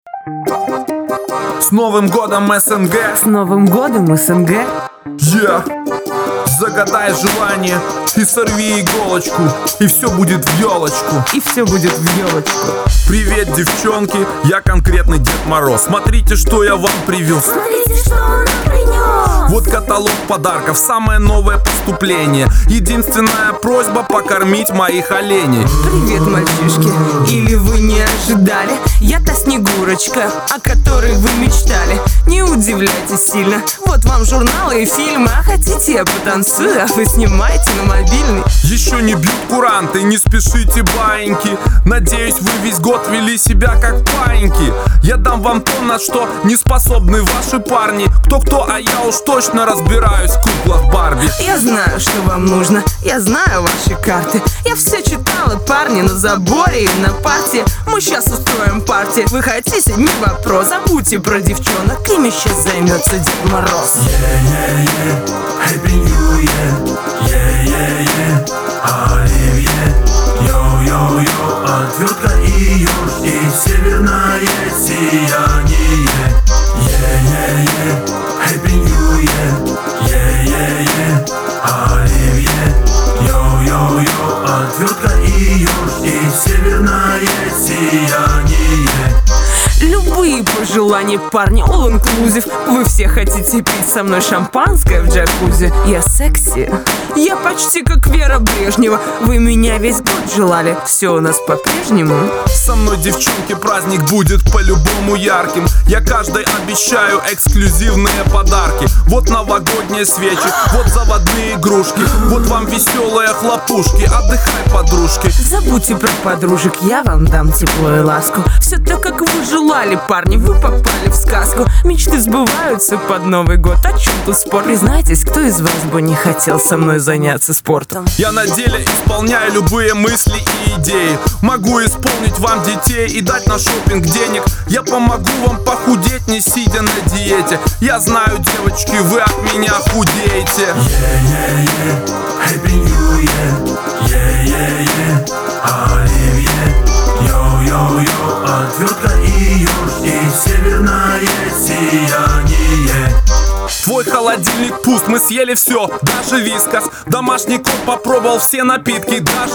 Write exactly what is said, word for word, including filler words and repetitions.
С Новым годом, СНГ! С Новым годом, СНГ! Yeah. Загадай желание и сорви иголочку, и все будет в елочку. И все будет в елочку. Привет, девчонки, я конкретный Дед Мороз. Смотрите, что я вам привез. Смотрите, что он нам принес. Вот каталог подарков, самое новое поступление. Единственная просьба — покормить моих оленей. Привет, мальчишки. Или вы не ожидали? Я-то Снегурочка, о которой вы мечтали. Не удивляйтесь сильно. Вот вам журналы и фильмы. А хотите, я потанцую, а вы снимайте на мобильный. Еще не бьют куранты, не спешите, баиньки. Надеюсь, вы весь год вели себя как паиньки. Я дам вам то, на что не способны ваши парни. Кто-кто, а я уж точно разбираюсь в куклах Барби. Я знаю, что вам нужно, я знаю ваши карты. Я все читала, парни, на заборе и на парте. Мы сейчас устроим парти. Вы хотите, не вопрос. Забудьте про девчонок, ими сейчас займется Дед Мороз. Yeah, yeah, yeah, Happy New Year. Yeah, yeah, yeah, Оливье. Йо-йо-йо, отвертка и ёж, и северное сияние. Yeah, yeah, yeah, Happy New Year. Yeah, yeah, yeah, Оливье. Йо-йо-йо, отвертка и ёж, и северное сияние. Любые пожелания, парни, all inclusive. Вы все хотите пить со мной шампанское в джакузи. Я секси, я почти как Вера Брежнева. Вы меня весь год желали, все у нас по-прежнему. Со мной, девчонки, праздник будет по-любому ярким. Я каждой обещаю эксклюзивные подарки. Вот новогодние свечи, вот заводные игрушки, вот вам веселые хлопушки. Отдыхай, подружки. Забудьте про подружек, я вам дам тепло и ласку. Все так, как вы желали, парни, вы попали в сказку. Мечты сбываются под Новый год, о чем тут спор? Признайтесь, кто из вас бы не хотел со мной заняться спортом? Я на деле исполняю любые мысли и идеи. Могу исполнить вам детей и дать на шопинг денег. Я помогу вам похудеть, не сидя на диете. Я знаю, девочки, вы от меня худеете. Yeah, yeah, yeah, Happy New Year. Yeah, yeah, yeah, Оливье. Йо-йо-йо, отвертка и ёж, и северное сияние. Твой холодильник пуст, мы съели все, даже вискас. Домашний кот попробовал все напитки, даже